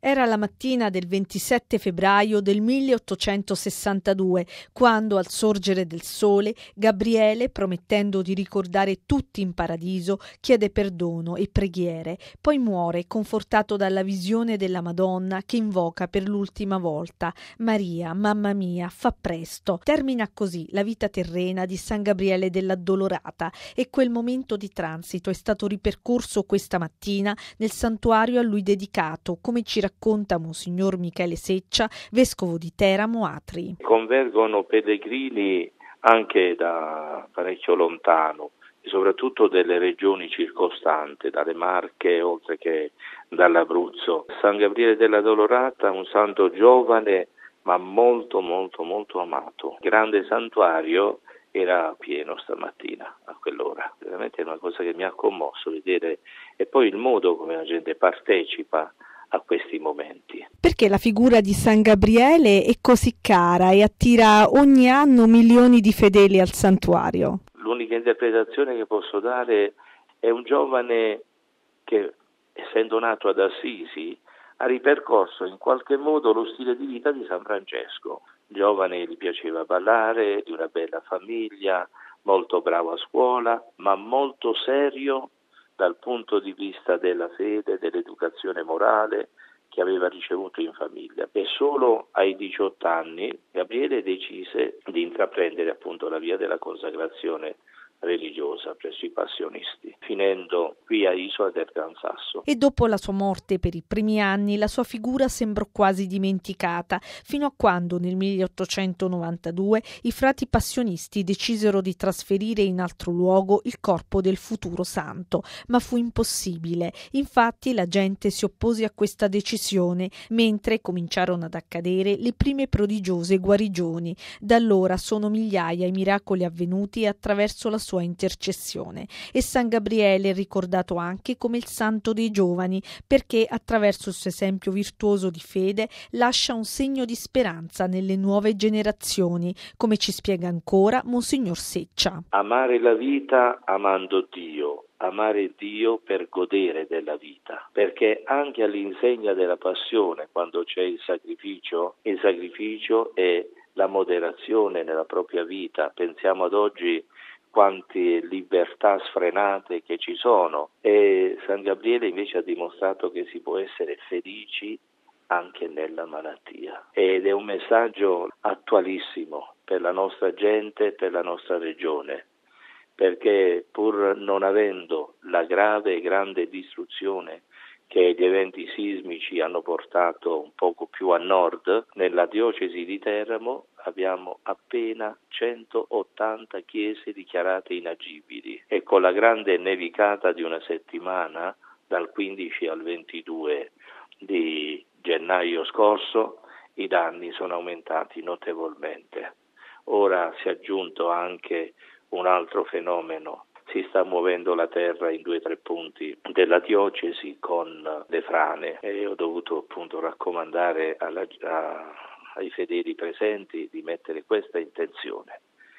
Era la mattina del 27 febbraio del 1862, quando al sorgere del sole Gabriele, promettendo di ricordare tutti in paradiso, chiede perdono e preghiere, poi muore confortato dalla visione della Madonna che invoca per l'ultima volta: Maria, mamma mia, fa presto. Termina così la vita terrena di San Gabriele dell'Addolorata e quel momento di transito è stato ripercorso questa mattina nel santuario a lui dedicato, come ci racconta Monsignor Michele Seccia, vescovo di Teramo Atri. Convergono pellegrini anche da parecchio lontano, e soprattutto delle regioni circostanti, dalle Marche oltre che dall'Abruzzo. San Gabriele dell'Addolorata, un santo giovane ma molto amato. Il grande santuario era pieno stamattina a quell'ora. Veramente è una cosa che mi ha commosso vedere, e poi il modo come la gente partecipa a questi momenti. Perché la figura di San Gabriele è così cara e attira ogni anno milioni di fedeli al santuario? L'unica interpretazione che posso dare è un giovane che, essendo nato ad Assisi, ha ripercorso in qualche modo lo stile di vita di San Francesco. Giovane, gli piaceva ballare, di una bella famiglia, molto bravo a scuola, ma molto serio dal punto di vista della fede, dell'educazione morale che aveva ricevuto in famiglia. E solo ai 18 anni Gabriele decise di intraprendere appunto la via della consacrazione religiosa presso i passionisti, finendo qui a Isola del Gran Sasso. E dopo la sua morte per i primi anni la sua figura sembrò quasi dimenticata, fino a quando nel 1892 i frati passionisti decisero di trasferire in altro luogo il corpo del futuro santo, ma fu impossibile. Infatti la gente si oppose a questa decisione, mentre cominciarono ad accadere le prime prodigiose guarigioni. Da allora sono migliaia i miracoli avvenuti attraverso la sua intercessione, e San Gabriele è ricordato anche come il santo dei giovani, perché attraverso il suo esempio virtuoso di fede lascia un segno di speranza nelle nuove generazioni, come ci spiega ancora Monsignor Seccia. Amare la vita amando Dio, amare Dio per godere della vita, perché anche all'insegna della passione, quando c'è il sacrificio è la moderazione nella propria vita. Pensiamo ad oggi quante libertà sfrenate che ci sono, e San Gabriele invece ha dimostrato che si può essere felici anche nella malattia, ed è un messaggio attualissimo per la nostra gente, per la nostra regione, perché pur non avendo la grave e grande distruzione che gli eventi sismici hanno portato un poco più a nord, nella diocesi di Teramo abbiamo appena 180 chiese dichiarate inagibili, e con la grande nevicata di una settimana, dal 15 al 22 di gennaio scorso, i danni sono aumentati notevolmente. Ora si è aggiunto anche un altro fenomeno. Si sta muovendo la terra in 2 o 3 punti della diocesi con le frane, e ho dovuto appunto raccomandare ai fedeli presenti di mettere questa intenzione,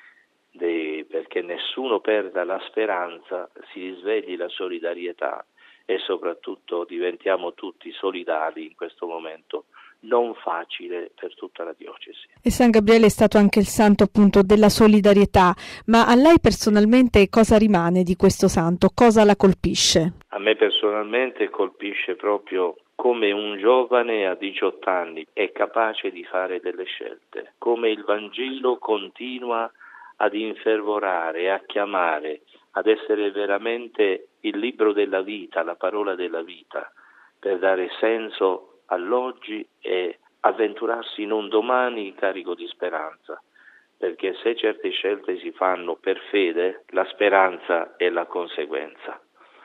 perché nessuno perda la speranza, si risvegli la solidarietà e soprattutto diventiamo tutti solidali in questo momento non facile per tutta la diocesi. E San Gabriele è stato anche il santo appunto della solidarietà, ma a lei personalmente cosa rimane di questo santo? Cosa la colpisce? A me personalmente colpisce proprio come un giovane a 18 anni è capace di fare delle scelte, come il Vangelo continua ad infervorare e a chiamare ad essere veramente il libro della vita, la parola della vita, per dare senso all'oggi e avventurarsi in un domani carico di speranza, perché se certe scelte si fanno per fede, la speranza è la conseguenza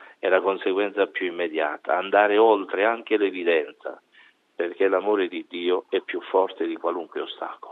più immediata, andare oltre anche l'evidenza, perché l'amore di Dio è più forte di qualunque ostacolo.